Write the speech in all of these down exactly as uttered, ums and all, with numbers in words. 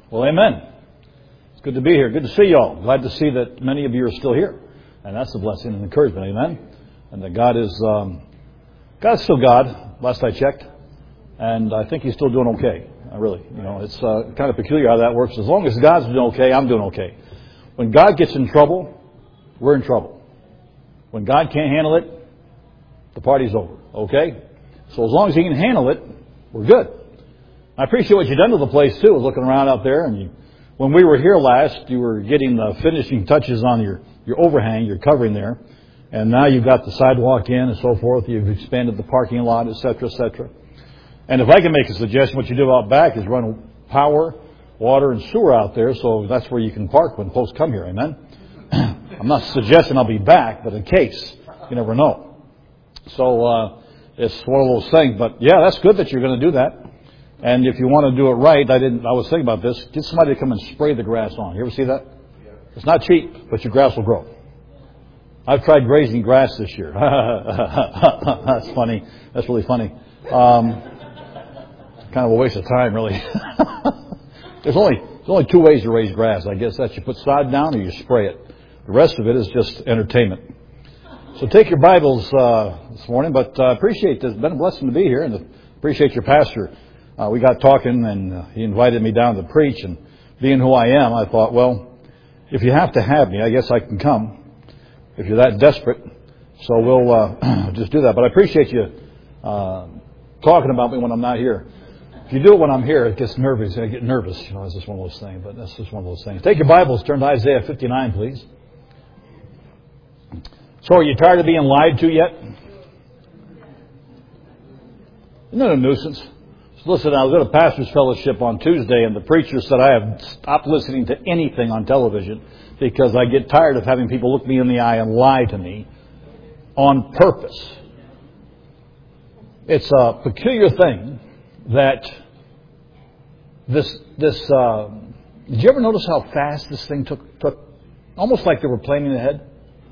Well, amen. It's good to be here. Good to see you all. Glad to see that many of you are still here. And that's a blessing and encouragement. Amen. And that God is, um, God's still God, last I checked. And I think He's still doing okay. I really, you know, it's uh, kind of peculiar how that works. As long as God's doing okay, I'm doing okay. When God gets in trouble, we're in trouble. When God can't handle it, the party's over. Okay? So as long as He can handle it, we're good. I appreciate what you've done to the place, too. I was looking around out there, and you, when we were here last, you were getting the finishing touches on your, your overhang, your covering there. And now you've got the sidewalk in and so forth. You've expanded the parking lot, et cetera, et cetera. And if I can make a suggestion, what you do out back is run power, water, and sewer out there, so that's where you can park when folks come here. Amen? I'm not suggesting I'll be back, but in case, you never know. So uh, it's one of those things. But, yeah, that's good that you're going to do that. And if you want to do it right, I didn't. I was thinking about this. Get somebody to come and spray the grass on. You ever see that? Yeah. It's not cheap, but your grass will grow. I've tried grazing grass this year. That's funny. That's really funny. Um, kind of a waste of time, really. there's only there's only two ways to raise grass. I guess that you put sod down or you spray it. The rest of it is just entertainment. So take your Bibles uh, this morning. But I uh, appreciate this. It's been a blessing to be here, and appreciate your pastor. Uh, we got talking, and uh, he invited me down to preach. And being who I am, I thought, well, if you have to have me, I guess I can come. If you're that desperate, so we'll uh, just do that. But I appreciate you uh, talking about me when I'm not here. If you do it when I'm here, it gets nervous. I get nervous. You know, it's just one of those things. But that's just one of those things. Take your Bibles, turn to Isaiah fifty-nine, please. So, are you tired of being lied to yet? Isn't that a nuisance? Listen, I was at a pastor's fellowship on Tuesday, and the preacher said I have stopped listening to anything on television because I get tired of having people look me in the eye and lie to me on purpose. It's a peculiar thing that this this. Uh, did you ever notice how fast this thing took? Took almost like they were planning ahead.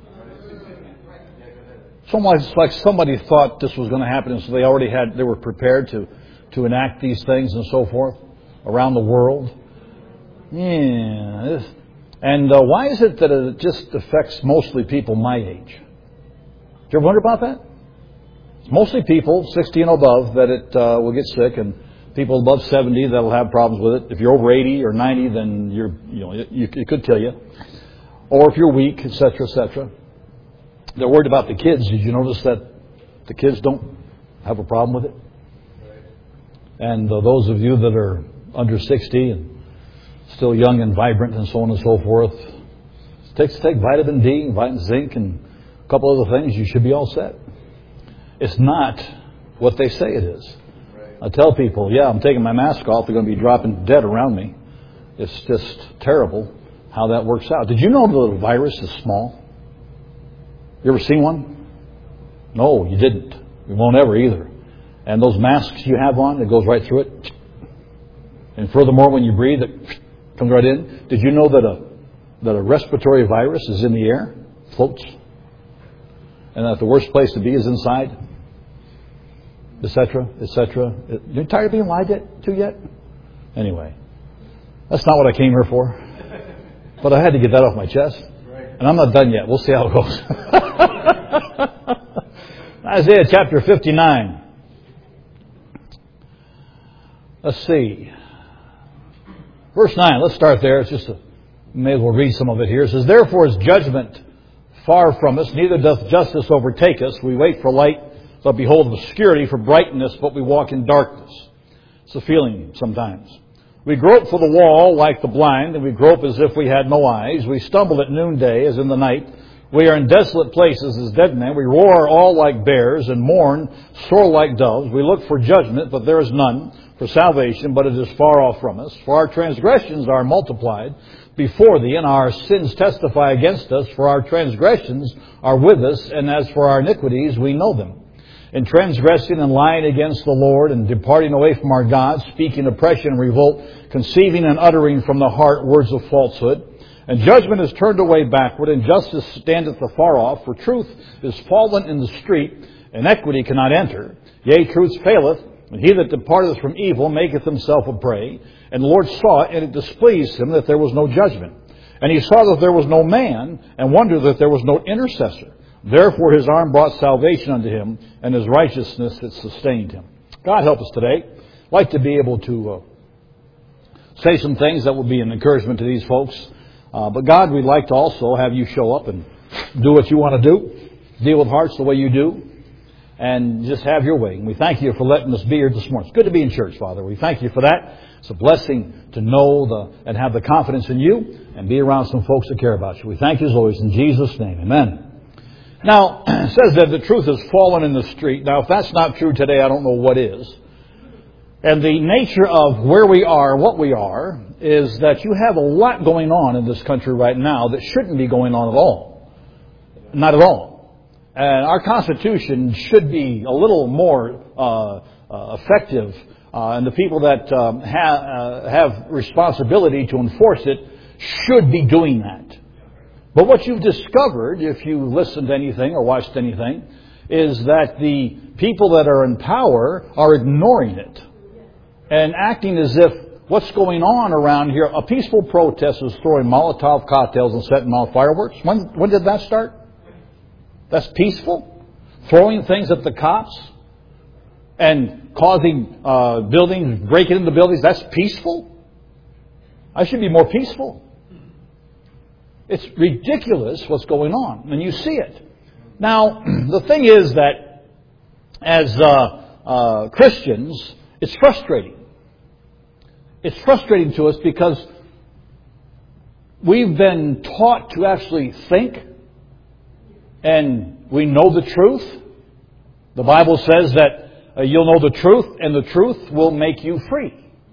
It's almost like somebody thought this was going to happen, and so they already had. They were prepared to. to enact these things and so forth around the world. Yeah. And uh, why is it that it just affects mostly people my age? Do you ever wonder about that? It's mostly people sixty and above that it uh, will get sick, and people above seventy that will have problems with it. If you're over eighty or ninety, then you're, you know, it, it could kill you. Or if you're weak, et cetera, et cetera. They're worried about the kids. Did you notice that the kids don't have a problem with it? And uh, those of you that are under sixty and still young and vibrant and so on and so forth, take, take vitamin D, vitamin zinc, and a couple other things, you should be all set. It's not what they say it is. Right. I tell people, yeah, I'm taking my mask off. They're going to be dropping dead around me. It's just terrible how that works out. Did you know the virus is small? You ever seen one? No, you didn't. You won't ever either. And those masks you have on, it goes right through it. And furthermore, when you breathe, it comes right in. Did you know that a that a respiratory virus is in the air, floats, and that the worst place to be is inside, et cetera, et cetera? You're tired of being lied to yet? Anyway, that's not what I came here for. But I had to get that off my chest. And I'm not done yet. We'll see how it goes. Isaiah chapter fifty-nine. Let's see. Verse nine, let's start there. It's just a, may as well read some of it here. It says, therefore is judgment far from us, neither doth justice overtake us. We wait for light, but behold obscurity, for brightness, but we walk in darkness. It's a feeling sometimes. We grope for the wall like the blind, and we grope as if we had no eyes. We stumble at noonday as in the night. We are in desolate places as dead men. We roar all like bears and mourn sore like doves. We look for judgment, but there is none. For salvation, but it is far off from us. For our transgressions are multiplied before thee, and our sins testify against us. For our transgressions are with us, and as for our iniquities, we know them. In transgressing and lying against the Lord, and departing away from our God, speaking oppression and revolt, conceiving and uttering from the heart words of falsehood. And judgment is turned away backward, and justice standeth afar off. For truth is fallen in the street, and equity cannot enter. Yea, truth faileth, And he that departeth from evil maketh himself a prey. And the Lord saw it, and it displeased him that there was no judgment. And he saw that there was no man, and wondered that there was no intercessor. Therefore his arm brought salvation unto him, and his righteousness it sustained him. God help us today. I'd like to be able to uh, say some things that will be an encouragement to these folks. Uh, but God, we'd like to also have you show up and do what you want to do. Deal with hearts the way you do. And just have your way. And we thank you for letting us be here this morning. It's good to be in church, Father. We thank you for that. It's a blessing to know the and have the confidence in you and be around some folks that care about you. We thank you as always in Jesus' name. Amen. Now, it says that the truth has fallen in the street. Now, if that's not true today, I don't know what is. And the nature of where we are, what we are, is that you have a lot going on in this country right now that shouldn't be going on at all. Not at all. And our Constitution should be a little more uh, uh, effective, uh, and the people that um, ha- uh, have responsibility to enforce it should be doing that. But what you've discovered, if you listened to anything or watched anything, is that the people that are in power are ignoring it and acting as if what's going on around here, a peaceful protest is throwing Molotov cocktails and setting off fireworks. When, when did that start? That's peaceful? Throwing things at the cops and causing uh, buildings, breaking into buildings, that's peaceful? I should be more peaceful. It's ridiculous what's going on, and you see it. Now, the thing is that as uh, uh, Christians, it's frustrating. It's frustrating to us because we've been taught to actually think, and we know the truth. The Bible says that uh, you'll know the truth, and the truth will make you free.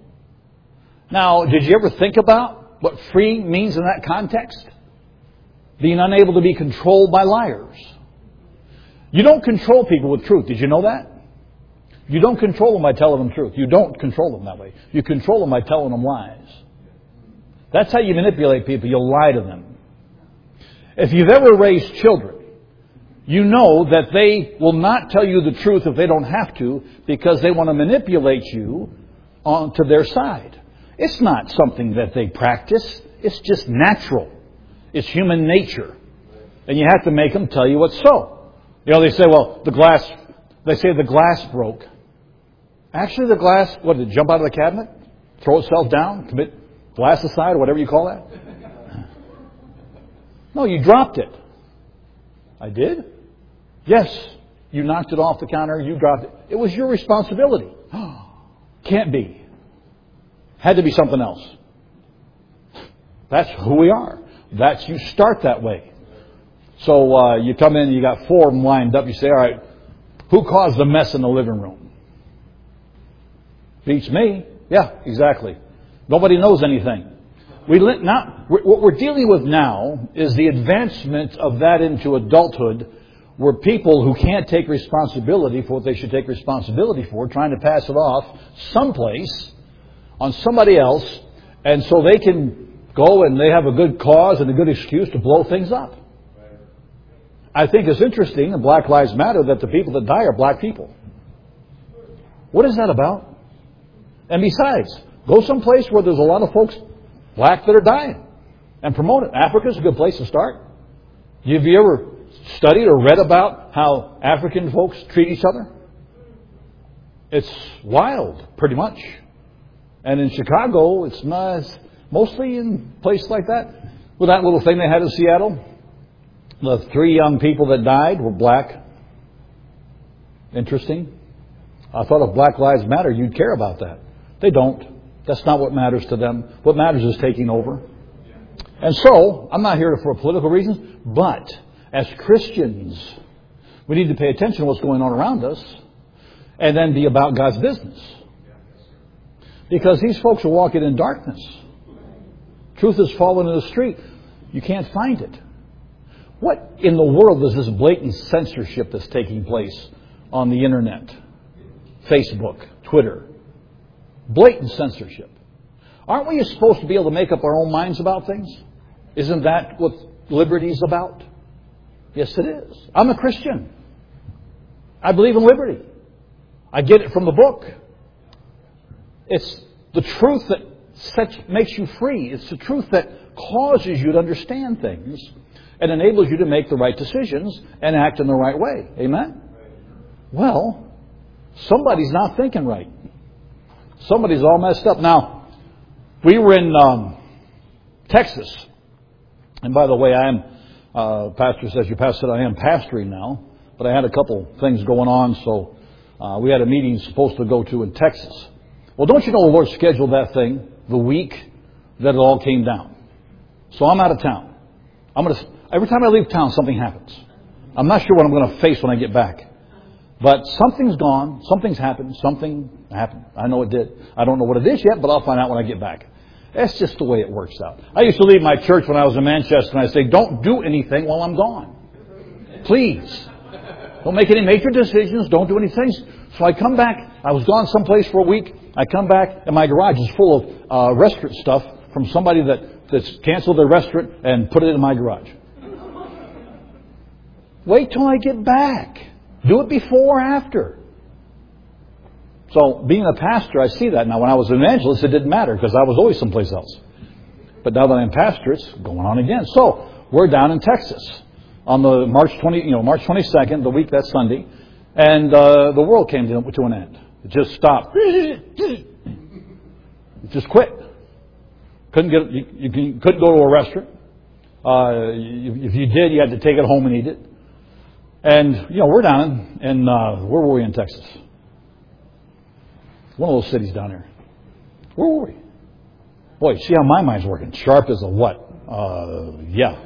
Now, did you ever think about what free means in that context? Being unable to be controlled by liars. You don't control people with truth. Did you know that? You don't control them by telling them truth. You don't control them that way. You control them by telling them lies. That's how you manipulate people. You lie to them. If you've ever raised children, you know that they will not tell you the truth if they don't have to, because they want to manipulate you onto their side. It's not something that they practice. It's just natural. It's human nature. And you have to make them tell you what's so. You know, they say, well, the glass, they say the glass broke. Actually, the glass, what, did it jump out of the cabinet? Throw itself down? Commit glass aside, or whatever you call that? No, you dropped it. I did? Yes. You knocked it off the counter. You dropped it. It was your responsibility. Can't be. Had to be something else. That's who we are. That's, you start that way. So uh, you come in, you got four of them lined up. You say, all right, who caused the mess in the living room? Beats me. Yeah, exactly. Nobody knows anything. We not, what we're dealing with now is the advancement of that into adulthood, where people who can't take responsibility for what they should take responsibility for, trying to pass it off someplace on somebody else, and so they can go and they have a good cause and a good excuse to blow things up. I think it's interesting in Black Lives Matter that the people that die are black people. What is that about? And besides, go someplace where there's a lot of folks, black, that are dying, and promote it. Africa's a good place to start. Have you ever studied or read about how African folks treat each other? It's wild, pretty much. And in Chicago, it's not, mostly in places like that. With that little thing they had in Seattle, the three young people that died were black. Interesting. I thought if Black Lives Matter, you'd care about that. They don't. That's not what matters to them. What matters is taking over. And so, I'm not here for political reasons, but as Christians, we need to pay attention to what's going on around us and then be about God's business. Because these folks are walking in darkness. Truth has fallen in the street. You can't find it. What in the world is this blatant censorship that's taking place on the internet? Facebook, Twitter. Blatant censorship. Aren't we supposed to be able to make up our own minds about things? Isn't that what liberty is about? Yes, it is. I'm a Christian. I believe in liberty. I get it from the book. It's the truth that sets, makes you free. It's the truth that causes you to understand things and enables you to make the right decisions and act in the right way. Amen? Well, somebody's not thinking right. Somebody's all messed up. Now, we were in um, Texas. And by the way, I am, uh, Pastor says, your pastor said I am pastoring now. But I had a couple things going on, so uh, we had a meeting supposed to go to in Texas. Well, don't you know the Lord scheduled that thing the week that it all came down? So I'm out of town. I'm gonna every time I leave town, something happens. I'm not sure what I'm going to face when I get back. But something's gone, something's happened, something happened. I know it did. I don't know what it is yet, but I'll find out when I get back. That's just the way it works out. I used to leave my church when I was in Manchester, and I say, don't do anything while I'm gone. Please. Don't make any major decisions. Don't do anything. So I come back. I was gone someplace for a week. I come back, and my garage is full of uh, restaurant stuff from somebody that, that's canceled their restaurant and put it in my garage. Wait till I get back. Do it before or after. So being a pastor, I see that. Now, when I was an evangelist, it didn't matter because I was always someplace else. But now that I'm pastor, it's going on again. So we're down in Texas on the March twentieth, you know, March twenty-second, the week that's Sunday, and uh, the world came to, to an end. It just stopped. It just quit. Couldn't get you, you couldn't go to a restaurant. Uh, if you did, you had to take it home and eat it. And you know, we're down in, in uh, where were we in Texas? One of those cities down there. Where were we? Boy, see how my mind's working. Sharp as a what? Uh, yeah.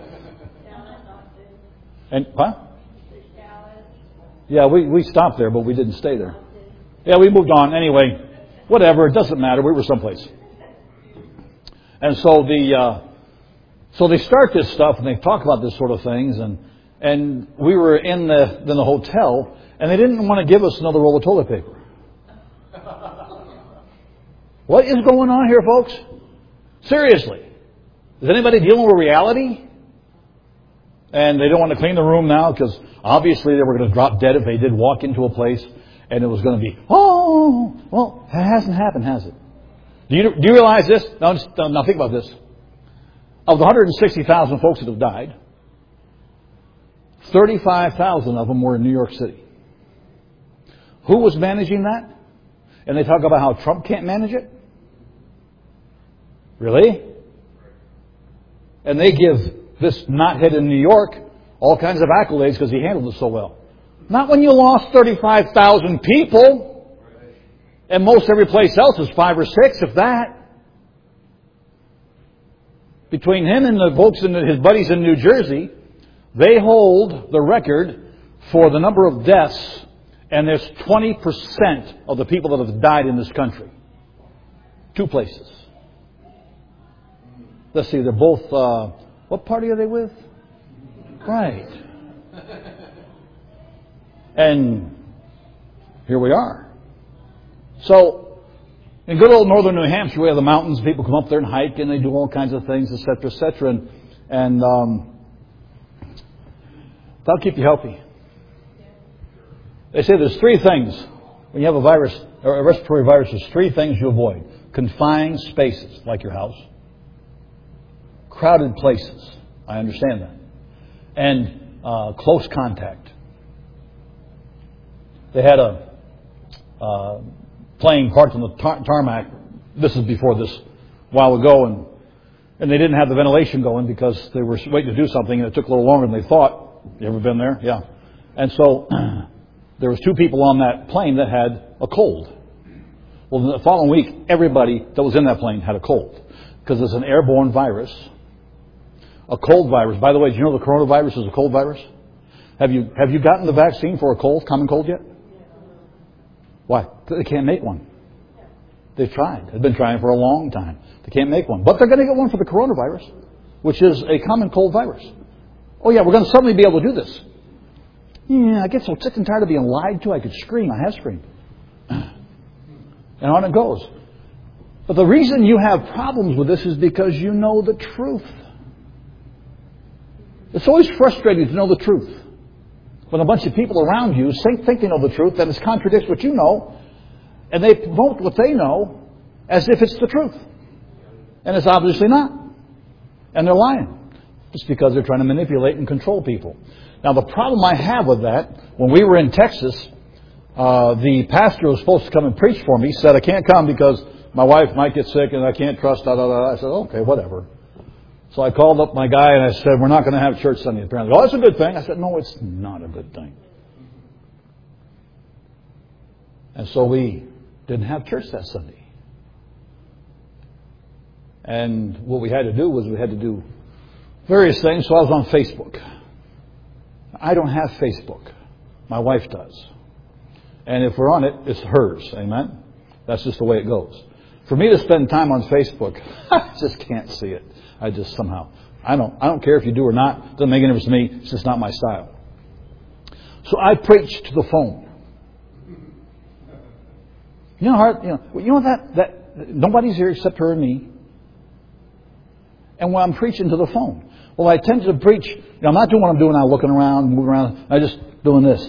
And huh? Yeah, we, we stopped there, but we didn't stay there. Yeah, we moved on. Anyway, whatever. It doesn't matter. We were someplace. And so the uh, so they start this stuff and they talk about this sort of things, and and we were in the in the hotel, and they didn't want to give us another roll of toilet paper. What is going on here, folks? Seriously, is anybody dealing with reality? And they don't want to clean the room now because obviously they were going to drop dead if they did walk into a place and it was going to be, oh, well, it hasn't happened, has it? Do you, do you realize this? Now, just, now think about this. Of the one hundred sixty thousand folks that have died, thirty-five thousand of them were in New York City. Who was managing that? And they talk about how Trump can't manage it? Really? And they give this knothead in New York all kinds of accolades because he handled it so well. Not when you lost thirty-five thousand people. And most every place else is five or six, if that. Between him and the folks and his buddies in New Jersey, they hold the record for the number of deaths. And there's twenty percent of the people that have died in this country. Two places. Let's see, they're both... Uh, what party are they with? Right. And here we are. So, in good old northern New Hampshire, we have the mountains. People come up there and hike, and they do all kinds of things, et cetera, et cetera. And, and um, that'll keep you healthy. They say there's three things. When you have a virus, or a respiratory virus, there's three things you avoid. Confined spaces, like your house. Crowded places. I understand that. And uh, close contact. They had a uh, plane parked on the tar- tarmac. This is before this, a while ago, and and they didn't have the ventilation going because they were waiting to do something, and it took a little longer than they thought. You ever been there? Yeah. And so there was two people on that plane that had a cold. Well, the following week, everybody that was in that plane had a cold because it's an airborne virus. A cold virus. By the way, do you know the coronavirus is a cold virus? Have you have you gotten the vaccine for a cold, common cold yet? Why? They can't make one. They've tried. They've been trying for a long time. They can't make one. But they're going to get one for the coronavirus, which is a common cold virus. Oh yeah, we're going to suddenly be able to do this. Yeah, I get so sick and tired of being lied to, I could scream. I have screamed. And on it goes. But the reason you have problems with this is because you know the truth. It's always frustrating to know the truth. When a bunch of people around you think, think they know the truth, and it contradicts what you know, and they promote what they know, as if it's the truth. And it's obviously not. And they're lying. It's because they're trying to manipulate and control people. Now, the problem I have with that, when we were in Texas, uh, the pastor who was supposed to come and preach for me said, I can't come because my wife might get sick and I can't trust, da, da, da. I said, okay, whatever. So I called up my guy and I said, we're not going to have church Sunday. Apparently, oh, that's a good thing. I said, no, it's not a good thing. And so we didn't have church that Sunday. And what we had to do was we had to do various things. So I was on Facebook. I don't have Facebook. My wife does. And if we're on it, it's hers. Amen? That's just the way it goes. For me to spend time on Facebook, I just can't see it. I just somehow, I don't I don't care if you do or not. It doesn't make any difference to me. It's just not my style. So I preach to the phone. You know, hard, you know, you know that, that nobody's here except her and me. And when I'm preaching to the phone, well, I tend to preach. You know, I'm not doing what I'm doing now, looking around, moving around. I'm just doing this,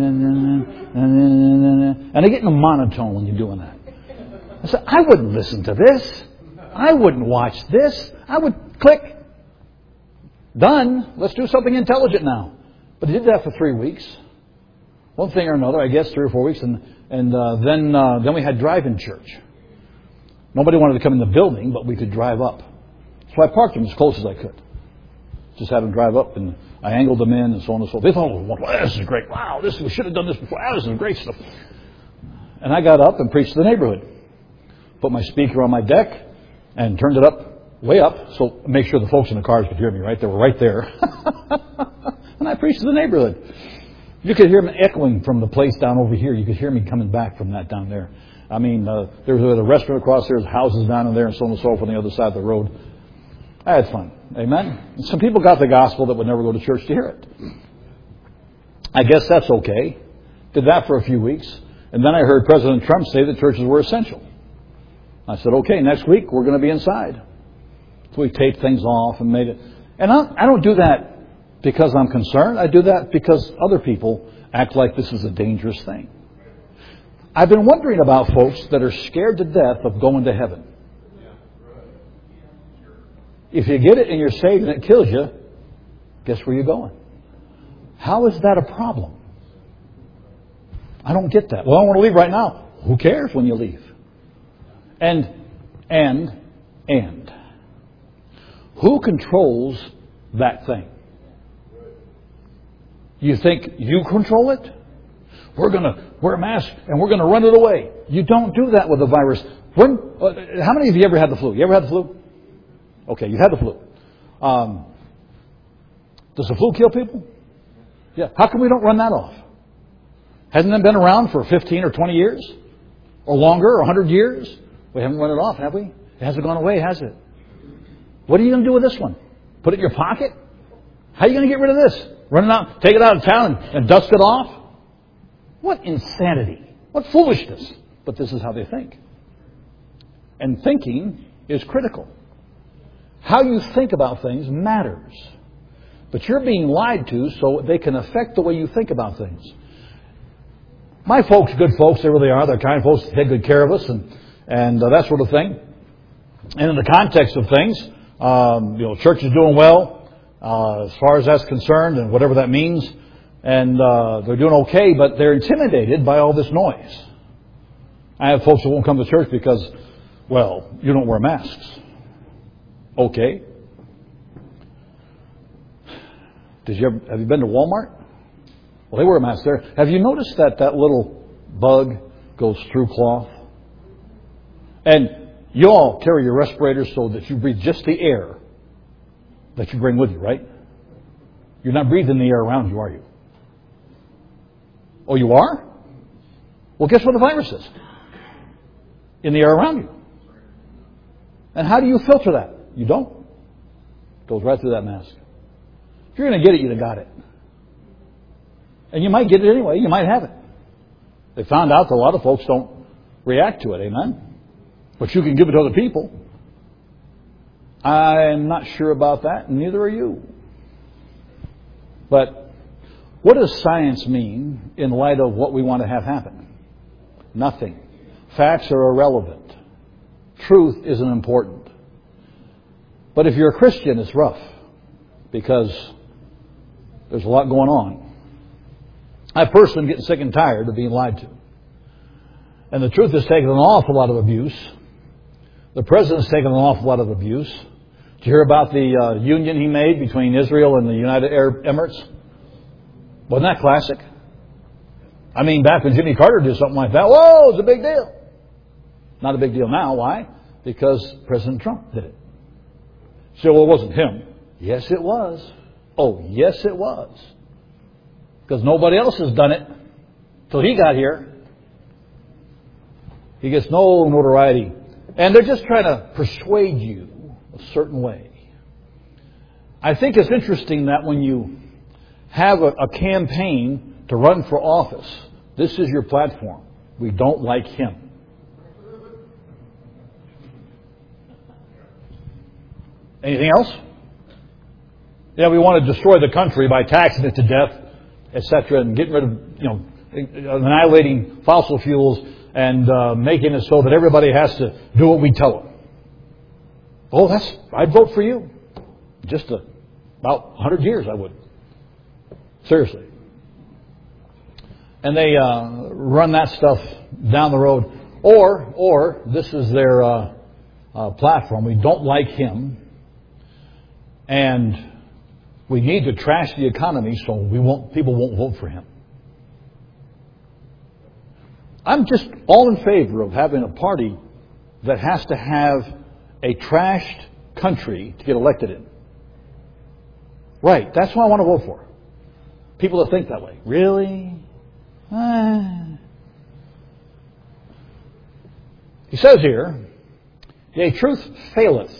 and I get in a monotone when you're doing that. I said, I wouldn't listen to this. I wouldn't watch this. I would click. Done. Let's do something intelligent now. But he did that for three weeks. One thing or another, I guess, three or four weeks, and and uh, then uh, then we had drive-in church. Nobody wanted to come in the building, but we could drive up. So I parked them as close as I could. Just had them drive up, and I angled them in, and so on and so forth. They thought, well, this is great. Wow, this we should have done this before. Wow, this is great stuff. And I got up and preached to the neighborhood. Put my speaker on my deck and turned it up, way up, so make sure the folks in the cars could hear me, right? They were right there. And I preached to the neighborhood. You could hear me echoing from the place down over here. You could hear me coming back from that down there. I mean, uh, there was a restaurant across there, there's houses down in there, and so on and so forth on the other side of the road. I had fun. Amen? And some people got the gospel that would never go to church to hear it. I guess that's okay. Did that for a few weeks. And then I heard President Trump say that churches were essential. I said, okay, next week we're going to be inside. So we taped things off and made it. And I, I don't do that because I'm concerned. I do that because other people act like this is a dangerous thing. I've been wondering about folks that are scared to death of going to heaven. If you get it and you're saved and it kills you, guess where you're going? How is that a problem? I don't get that. Well, I want to leave right now. Who cares when you leave? And, and, and. Who controls that thing? You think you control it? We're going to wear a mask and we're going to run it away. You don't do that with a virus. When? Uh, how many of you ever had the flu? You ever had the flu? Okay, you had the flu. Um, does the flu kill people? Yeah. How come we don't run that off? Hasn't it been around for fifteen or twenty years? Or longer, or one hundred years? We haven't run it off, have we? It hasn't gone away, has it? What are you going to do with this one? Put it in your pocket? How are you going to get rid of this? Run it out, take it out of town and, and dust it off? What insanity. What foolishness. But this is how they think. And thinking is critical. How you think about things matters. But you're being lied to so they can affect the way you think about things. My folks, good folks, they really are. They're kind folks, they take good care of us and, and uh, that sort of thing. And in the context of things, um, you know, church is doing well uh, as far as that's concerned and whatever that means. And uh, they're doing okay, but they're intimidated by all this noise. I have folks who won't come to church because, well, you don't wear masks. Okay. Did you ever, have you been to Walmart? Well, they wear a mask there. Have you noticed that that little bug goes through cloth? And you all carry your respirators so that you breathe just the air that you bring with you, right? You're not breathing the air around you, are you? Oh, you are? Well, guess what the virus is? In the air around you. And how do you filter that? You don't. It goes right through that mask. If you're going to get it, you'd have got it. And you might get it anyway. You might have it. They found out that a lot of folks don't react to it. Amen? But you can give it to other people. I'm not sure about that, and neither are you. But what does science mean in light of what we want to have happen? Nothing. Facts are irrelevant. truth isn't important. But if you're a Christian, it's rough because there's a lot going on. I personally am getting sick and tired of being lied to. And the truth has taken an awful lot of abuse. The president's taken an awful lot of abuse. Did you hear about the uh, union he made between Israel and the United Arab Emirates? Wasn't that classic? I mean, back when Jimmy Carter did something like that, whoa, it's a big deal. Not a big deal now. Why? Because President Trump did it. So, well, it wasn't him. Yes, it was. Oh, yes, it was. Because nobody else has done it till he got here. He gets no notoriety. And they're just trying to persuade you a certain way. I think it's interesting that when you have a, a campaign to run for office, this is your platform. We don't like him. Anything else? Yeah, we want to destroy the country by taxing it to death, et cetera, and getting rid of, you know, annihilating fossil fuels and uh, making it so that everybody has to do what we tell them. Oh, that's, I'd vote for you. Just a, about one hundred years I would. Seriously. And they uh, run that stuff down the road. Or, or this is their uh, uh, platform. We don't like him. And we need to trash the economy so we won't, people won't vote for him. I'm just all in favor of having a party that has to have a trashed country to get elected in. Right, that's what I want to vote for. People that think that way. Really? Ah. He says here, yea, truth faileth,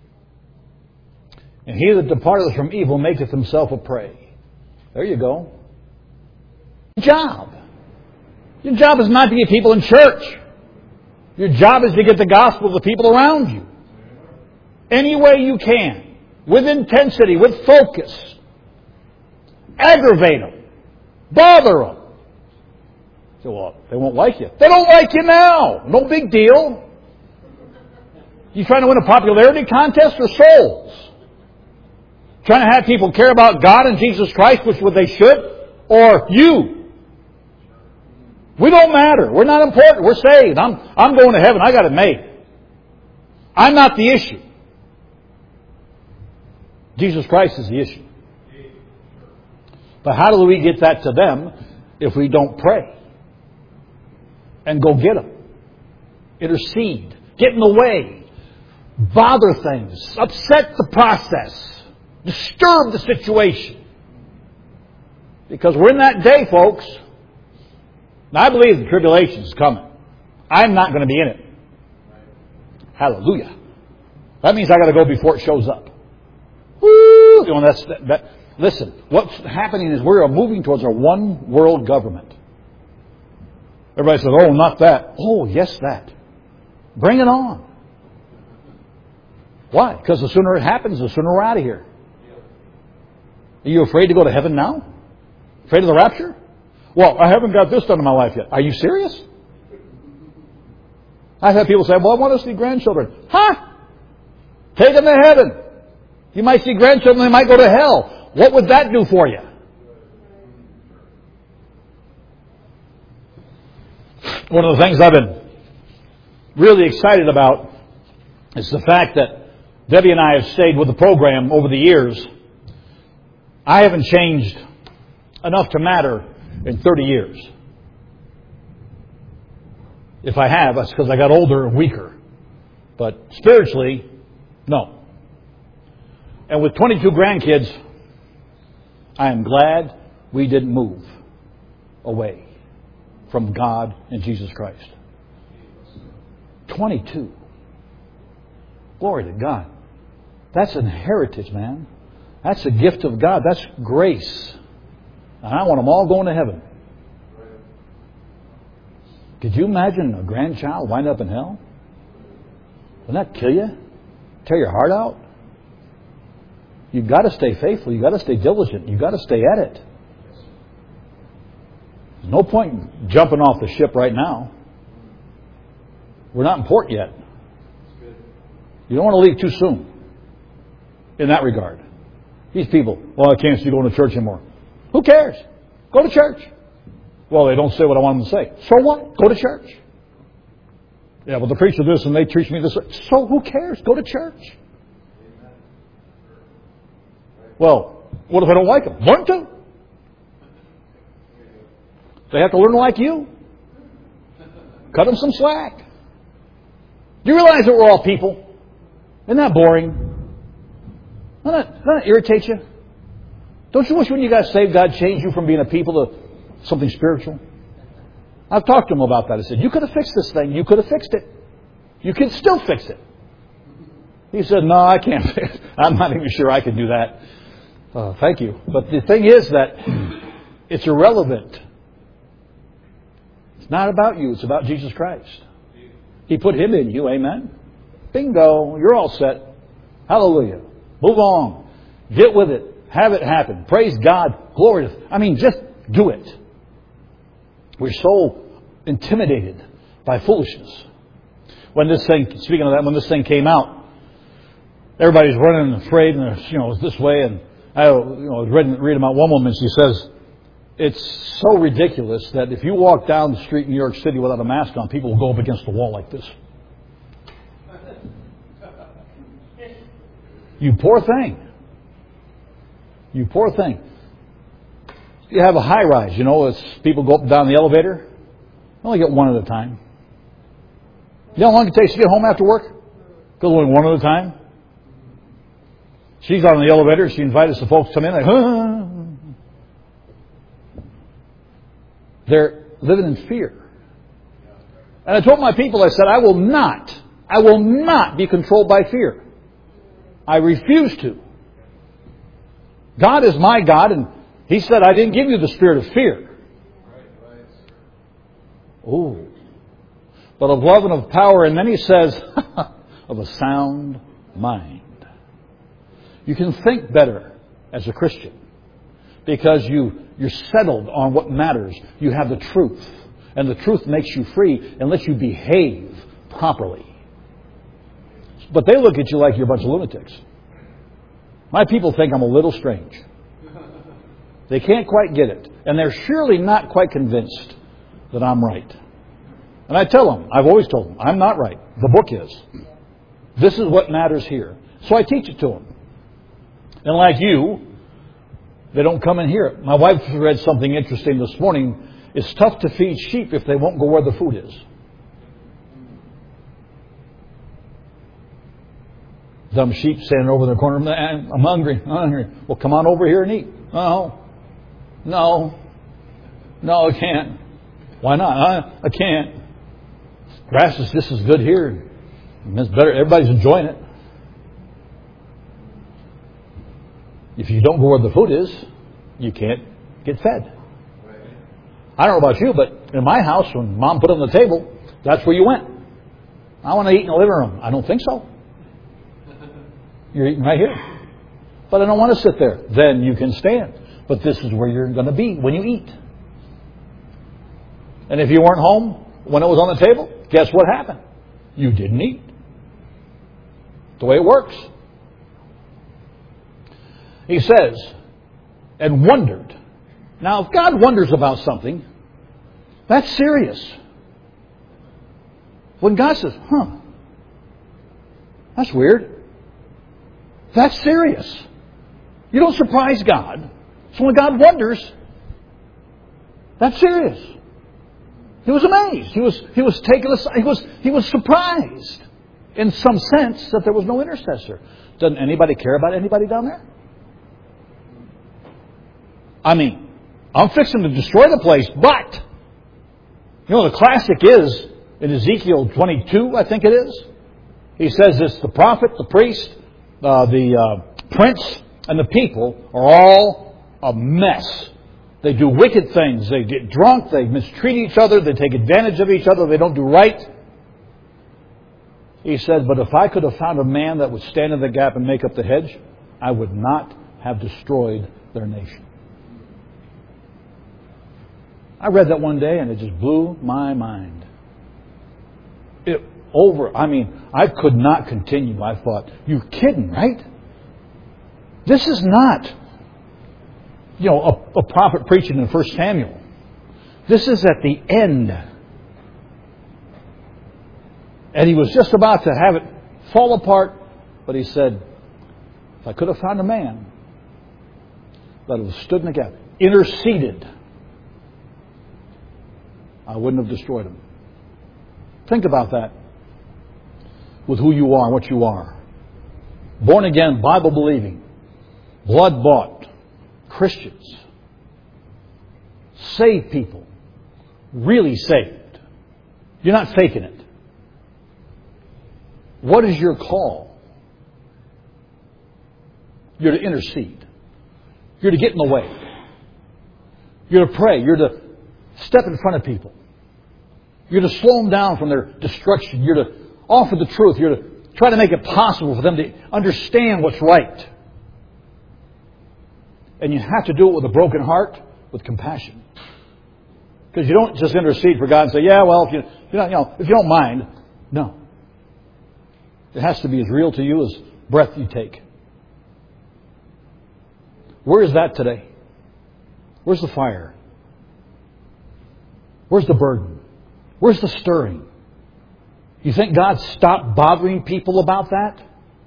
and he that departeth from evil maketh himself a prey. There you go. Your job. Your job is not to get people in church. Your job is to get the gospel to the people around you. Any way you can. With intensity, with focus. Aggravate them. Bother them. So, well, they won't like you. They don't like you now. No big deal. You trying to win a popularity contest or souls? Trying to have people care about God and Jesus Christ, which would they should? Or you? We don't matter. We're not important. We're saved. I'm, I'm going to heaven. I got it made. I'm not the issue. Jesus Christ is the issue. But how do we get that to them if we don't pray? And go get them. Intercede. Get in the way. Bother things. Upset the process. Disturb the situation. Because we're in that day, folks. Now, I believe the tribulation is coming. I'm not going to be in it. Hallelujah. That means I got to go before it shows up. Woo! You know, that's, that, that, listen, what's happening is we're moving towards a one world government. Everybody says, oh, not that. Oh, yes, that. Bring it on. Why? Because the sooner it happens, the sooner we're out of here. Are you afraid to go to heaven now? Afraid of the rapture? Well, I haven't got this done in my life yet. Are you serious? I've had people say, well, I want to see grandchildren. Huh? Take them to heaven. You might see grandchildren, they might go to hell. What would that do for you? One of the things I've been really excited about is the fact that Debbie and I have stayed with the program over the years. I haven't changed enough to matter in thirty years. If I have, that's because I got older and weaker. But spiritually, no. And with twenty-two grandkids, I am glad we didn't move away from God and Jesus Christ. twenty-two. Glory to God. That's an heritage, man. That's a gift of God. That's grace. And I want them all going to heaven. Could you imagine a grandchild wind up in hell? Wouldn't that kill you? Tear your heart out? You've got to stay faithful. You've got to stay diligent. You've got to stay at it. There's no point jumping off the ship right now. We're not in port yet. You don't want to leave too soon in that regard. These people, well, I can't see going to church anymore. Who cares? Go to church. Well, they don't say what I want them to say. So what? Go to church. Yeah, well, the preacher this and they teach me this. So who cares? Go to church. Well, what if I don't like them? Learn to. They have to learn to like you. Cut them some slack. Do you realize that we're all people? Isn't that boring? Doesn't that, doesn't that irritate you? Don't you wish when you got saved, God changed you from being a people to something spiritual? I've talked to him about that. I said, you could have fixed this thing. You could have fixed it. You can still fix it. He said, no, I can't fix it. I'm not even sure I can do that. Uh, thank you. But the thing is that it's irrelevant. It's not about you. It's about Jesus Christ. He put Him in you. Amen. Bingo. You're all set. Hallelujah. Move on. Get with it. Have it happen. Praise God. Glory. I mean, just do it. We're so intimidated by foolishness. When this thing, speaking of that, when this thing came out, everybody's running and afraid, and you know, it's this way. And I, you know, read read about one woman. She says it's so ridiculous that if you walk down the street in New York City without a mask on, people will go up against the wall like this. You poor thing. You poor thing. You have a high rise, you know, as people go up and down the elevator. You only get one at a time. You know how long it takes to get home after work? Goes only one at a time. She's on the elevator. She invited some folks to come in. Like, huh. They're living in fear. And I told my people, I said, I will not, I will not be controlled by fear. I refuse to. God is my God, and He said, I didn't give you the spirit of fear. Oh. But of love and of power, and then He says, of a sound mind. You can think better as a Christian because you, you're settled on what matters. You have the truth. And the truth makes you free and lets you behave properly. But they look at you like you're a bunch of lunatics. My people think I'm a little strange. They can't quite get it. And they're surely not quite convinced that I'm right. And I tell them, I've always told them, I'm not right. The book is. This is what matters here. So I teach it to them. And like you, they don't come and hear it. My wife read something interesting this morning. It's tough to feed sheep if they won't go where the food is. Dumb sheep standing over in the corner. I'm hungry. I'm hungry. Well, come on over here and eat. No. No. No, I can't. Why not? I, I can't. Grass is just as good here. It's better. Everybody's enjoying it. If you don't go where the food is, you can't get fed. I don't know about you, but in my house, when Mom put it on the table, that's where you went. I want to eat in the living room. I don't think so. You're eating right here. But I don't want to sit there. Then you can stand. But this is where you're going to be when you eat. And if you weren't home when it was on the table, guess what happened? You didn't eat. The way it works. He says, and wondered. Now, if God wonders about something, that's serious. When God says, huh, that's weird. That's serious. You don't surprise God. So when God wonders, that's serious. He was amazed. He was he was taken aside. He was he was surprised in some sense that there was no intercessor. Doesn't anybody care about anybody down there? I mean, I'm fixing to destroy the place, but you know the classic is in Ezekiel twenty-two, I think it is. He says this: the prophet, the priest, uh, the uh, prince, and the people are all a mess. They do wicked things. They get drunk. They mistreat each other. They take advantage of each other. They don't do right. He said, but if I could have found a man that would stand in the gap and make up the hedge, I would not have destroyed their nation. I read that one day and it just blew my mind. It, over. I mean, I could not continue. I thought, you're kidding, right? This is not, you know, a, a prophet preaching in First Samuel. This is at the end. And he was just about to have it fall apart, but he said, if I could have found a man that would have stood in the gap, interceded, I wouldn't have destroyed him. Think about that with who you are and what you are. Born again, Bible believing, blood bought Christians. Saved people. Really saved. You're not faking it. What is your call? You're to intercede. You're to get in the way. You're to pray. You're to step in front of people. You're to slow them down from their destruction. You're to offer the truth. You're to try to make it possible for them to understand what's right. And you have to do it with a broken heart, with compassion. Because you don't just intercede for God and say, yeah, well, if you, you know, you know, if you don't mind. No. It has to be as real to you as breath you take. Where is that today? Where's the fire? Where's the burden? Where's the stirring? You think God stopped bothering people about that?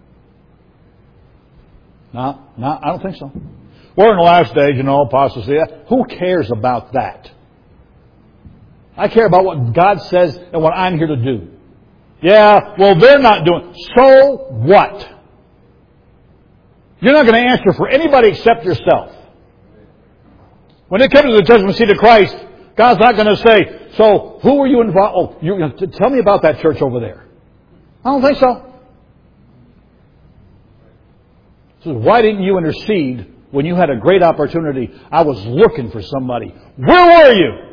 No, no, I don't think so. We're in the last days, you know, apostasy. Who cares about that? I care about what God says and what I'm here to do. Yeah, well, they're not doing. So what? You're not going to answer for anybody except yourself. When it comes to the judgment seat of Christ, God's not going to say, so who were you involved? Oh, you're going to tell me about that church over there. I don't think so. So why didn't you intercede when you had a great opportunity? I was looking for somebody. Where were you?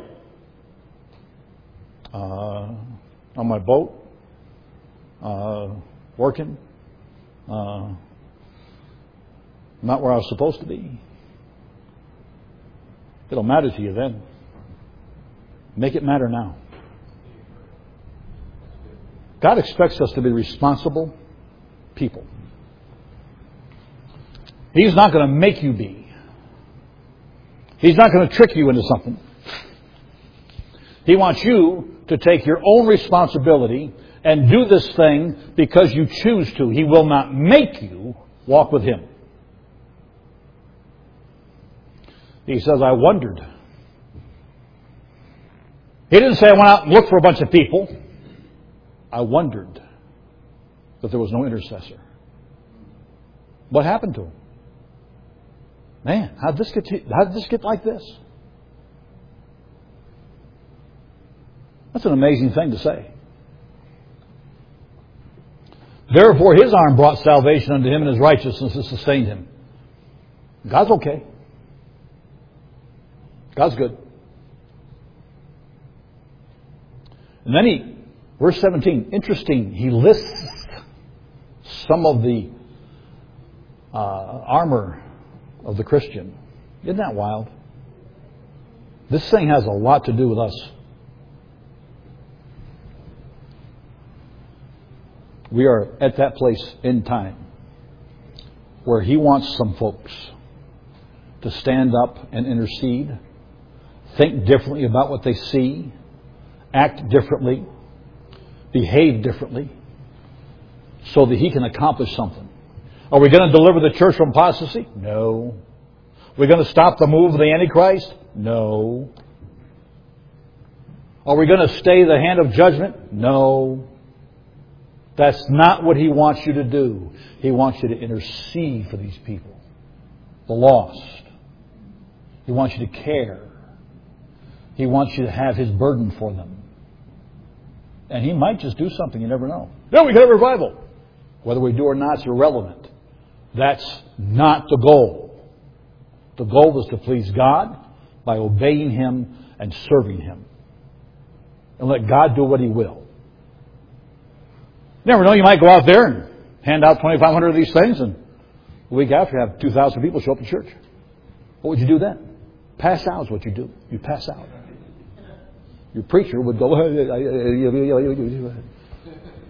Uh, on my boat. Uh, working. Uh, not where I was supposed to be. It'll matter to you then. Make it matter now. God expects us to be responsible people. He's not going to make you be. He's not going to trick you into something. He wants you to take your own responsibility and do this thing because you choose to. He will not make you walk with Him. He says, I wondered. He didn't say I went out and looked for a bunch of people. I wondered that there was no intercessor. What happened to him? Man, how did this get, how did this get like this? That's an amazing thing to say. Therefore His arm brought salvation unto him, and His righteousness has sustained him. God's okay. God's good. And then he, verse seventeen, interesting, he lists some of the uh, armor of the Christian. Isn't that wild? This thing has a lot to do with us. We are at that place in time where He wants some folks to stand up and intercede, think differently about what they see, act differently, behave differently, so that He can accomplish something. Are we going to deliver the church from apostasy? No. Are we going to stop the move of the Antichrist? No. Are we going to stay the hand of judgment? No. That's not what He wants you to do. He wants you to intercede for these people, the lost. He wants you to care. He wants you to have His burden for them. And He might just do something, you never know. Then we get a revival. Whether we do or not is irrelevant. That's not the goal. The goal is to please God by obeying Him and serving Him. And let God do what He will. You never know, you might go out there and hand out twenty-five hundred of these things, and the week after you have two thousand people show up to church. What would you do then? Pass out is what you do. You pass out. Your preacher would go,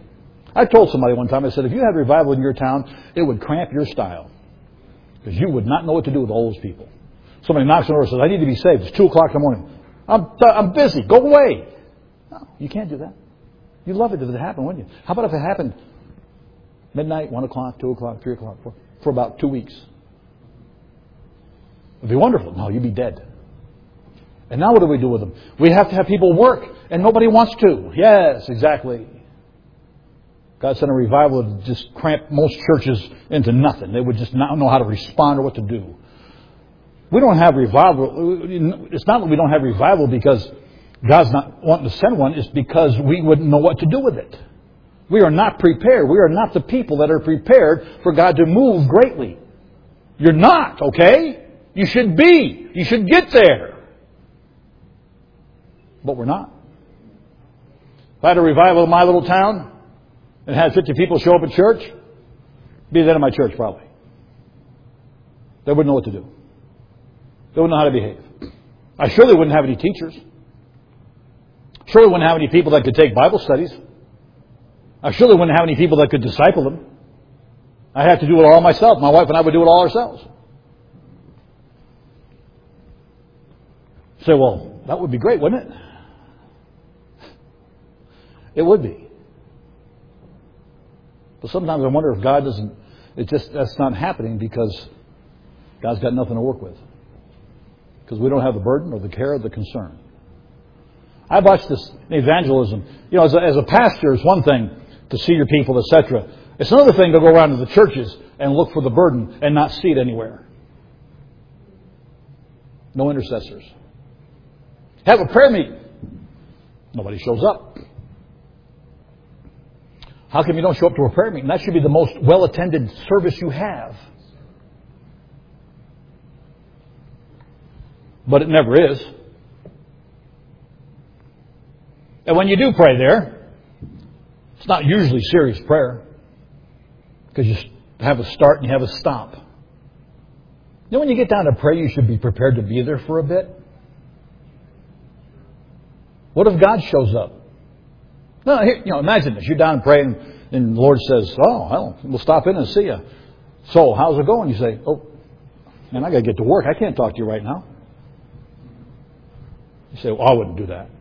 I told somebody one time, I said, if you had revival in your town, it would cramp your style. Because you would not know what to do with all those people. Somebody knocks on the door and says, I need to be saved. It's two o'clock in the morning. I'm, I'm busy. Go away. No, you can't do that. You'd love it if it happened, wouldn't you? How about if it happened midnight, one o'clock, two o'clock, three o'clock, four, for about two weeks? It'd be wonderful. No, you'd be dead. And now what do we do with them? We have to have people work, and nobody wants to. Yes, exactly. God sent a revival that just cramped most churches into nothing. They would just not know how to respond or what to do. We don't have revival. It's not that we don't have revival because God's not wanting to send one. It's because we wouldn't know what to do with it. We are not prepared. We are not the people that are prepared for God to move greatly. You're not, okay? You should be. You should get there. But we're not. If I had a revival in my little town and had fifty people show up at church, it'd be the end of my church probably. They wouldn't know what to do. They wouldn't know how to behave. I surely wouldn't have any teachers. Surely wouldn't have any people that could take Bible studies. I surely wouldn't have any people that could disciple them. I'd have to do it all myself. My wife and I would do it all ourselves. Say, well, that would be great, wouldn't it? It would be. But sometimes I wonder if God doesn't, it just, that's not happening because God's got nothing to work with. Because we don't have the burden or the care or the concern. I've watched this in evangelism. You know, as a, as a pastor, it's one thing to see your people, et cetera. It's another thing to go around to the churches and look for the burden and not see it anywhere. No intercessors. Have a prayer meeting. Nobody shows up. How come you don't show up to a prayer meeting? That should be the most well-attended service you have. But it never is. And when you do pray there, it's not usually serious prayer. Because you have a start and you have a stop. You know, when you get down to pray, you should be prepared to be there for a bit. What if God shows up? No, here, you know, imagine this. You're down praying and the Lord says, oh, well, we'll stop in and see you. So, how's it going? You say, oh, man, I got to get to work. I can't talk to you right now. You say, well, I wouldn't do that.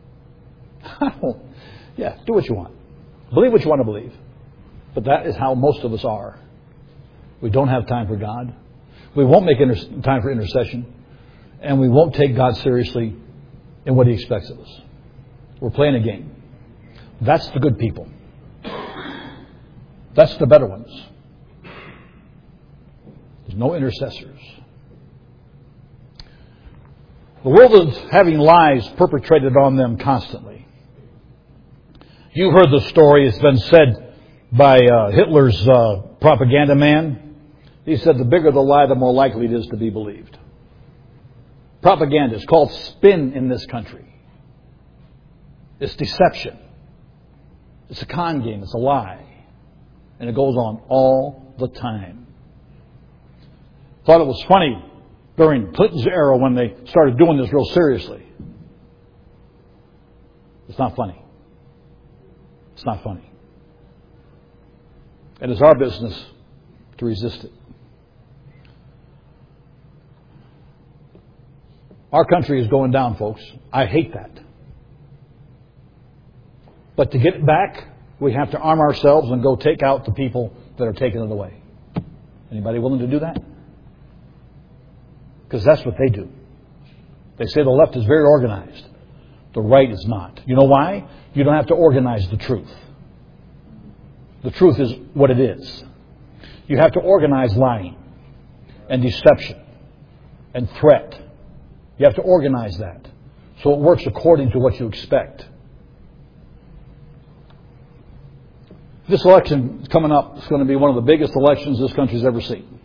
Yeah, do what you want. Believe what you want to believe. But that is how most of us are. We don't have time for God. We won't make inter- time for intercession. And we won't take God seriously in what He expects of us. We're playing a game. That's the good people. That's the better ones. There's no intercessors. The world is having lies perpetrated on them constantly. You heard the story. It's been said by uh, Hitler's uh, propaganda man. He said the bigger the lie, the more likely it is to be believed. Propaganda is called spin in this country. It's deception. It's a con game. It's a lie. And it goes on all the time. Thought it was funny during Clinton's era when they started doing this real seriously. It's not funny. It's not funny. And it's our business to resist it. Our country is going down, folks. I hate that. But to get it back, we have to arm ourselves and go take out the people that are taking it away. Anybody willing to do that? Because that's what they do. They say the left is very organized. The right is not. You know why? You don't have to organize the truth. The truth is what it is. You have to organize lying and deception and threat. You have to organize that so it works according to what you expect. This election coming up is going to be one of the biggest elections this country's ever seen.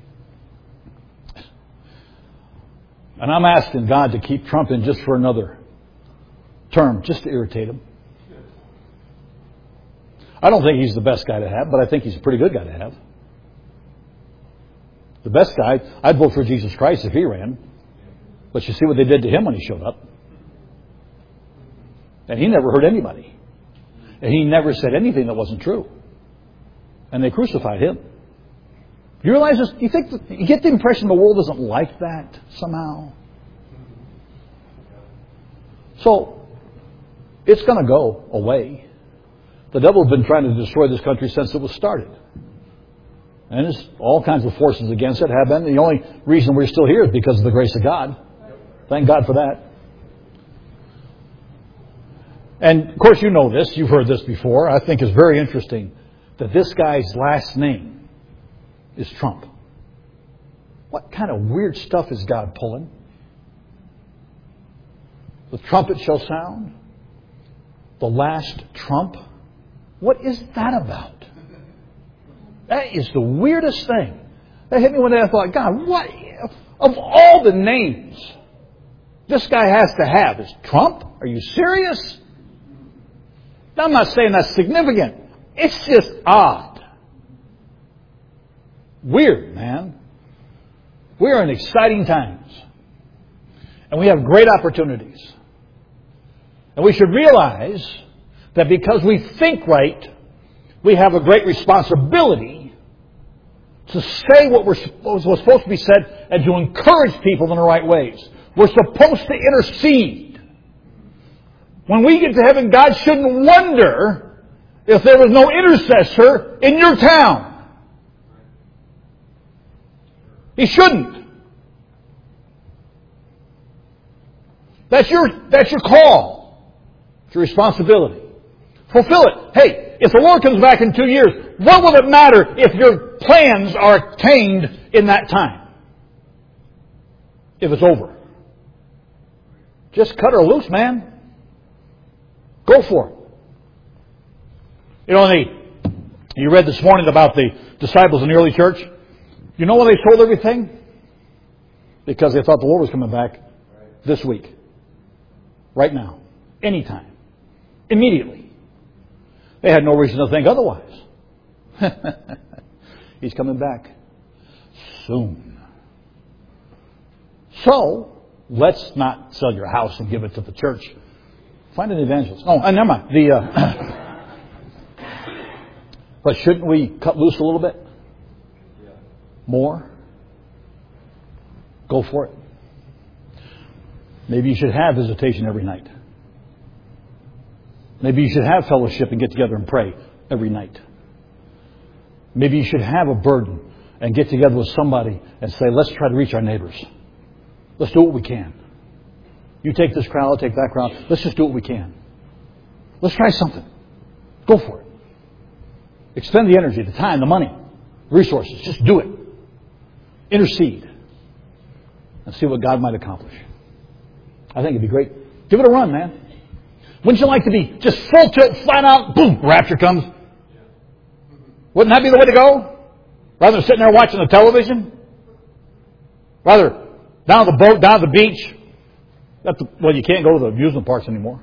And I'm asking God to keep Trump in just for another term, just to irritate him. I don't think he's the best guy to have, but I think he's a pretty good guy to have. The best guy, I'd vote for Jesus Christ if he ran. But you see what they did to him when he showed up. And he never hurt anybody. And he never said anything that wasn't true. And they crucified him. You realize this? You think that, you get the impression the world doesn't like that somehow? So, it's going to go away. The devil's been trying to destroy this country since it was started. And there's all kinds of forces against it, have been. The only reason we're still here is because of the grace of God. Thank God for that. And, of course, you know this. You've heard this before. I think it's very interesting that this guy's last name is Trump. What kind of weird stuff is God pulling? The trumpet shall sound. The last trump. What is that about? That is the weirdest thing. That hit me one day. I thought, God, what? Of all the names this guy has to have is Trump? Are you serious? Now, I'm not saying that's significant. It's just odd. Weird, man. We are in exciting times. And we have great opportunities. And we should realize that because we think right, we have a great responsibility to say what we're supposed, what's supposed to be said and to encourage people in the right ways. We're supposed to intercede. When we get to heaven, God shouldn't wonder if there was no intercessor in your town. He shouldn't. That's your, that's your call. It's your responsibility. Fulfill it. Hey, if the Lord comes back in two years, what will it matter if your plans are attained in that time? If it's over. Just cut her loose, man. Go for it. You know, the, you read this morning about the disciples in the early church. You know why they sold everything? Because they thought the Lord was coming back this week. Right now. Anytime. Immediately. They had no reason to think otherwise. He's coming back soon. So, let's not sell your house and give it to the church. Find an evangelist. Oh, never mind. The, uh, but shouldn't we cut loose a little bit? More? Go for it. Maybe you should have visitation every night. Maybe you should have fellowship and get together and pray every night. Maybe you should have a burden and get together with somebody and say, let's try to reach our neighbors. Let's do what we can. You take this crowd, I'll take that crowd. Let's just do what we can. Let's try something. Go for it. Expend the energy, the time, the money, the resources. Just do it. Intercede. And see what God might accomplish. I think it'd be great. Give it a run, man. Wouldn't you like to be just full tilt, flat out, boom, rapture comes? Wouldn't that be the way to go? Rather than sitting there watching the television? Rather down the boat, down the beach. That's the, well, you can't go to the amusement parks anymore.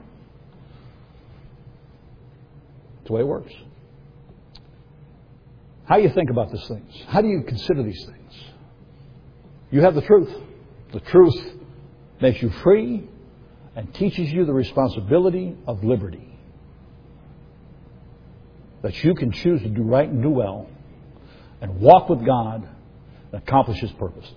That's the way it works. How do you think about these things? How do you consider these things? You have the truth. The truth makes you free and teaches you the responsibility of liberty. That you can choose to do right and do well and walk with God and accomplish His purposes.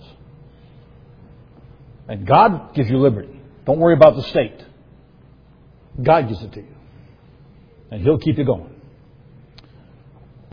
And God gives you liberty. Don't worry about the state. God gives it to you. And He'll keep you going.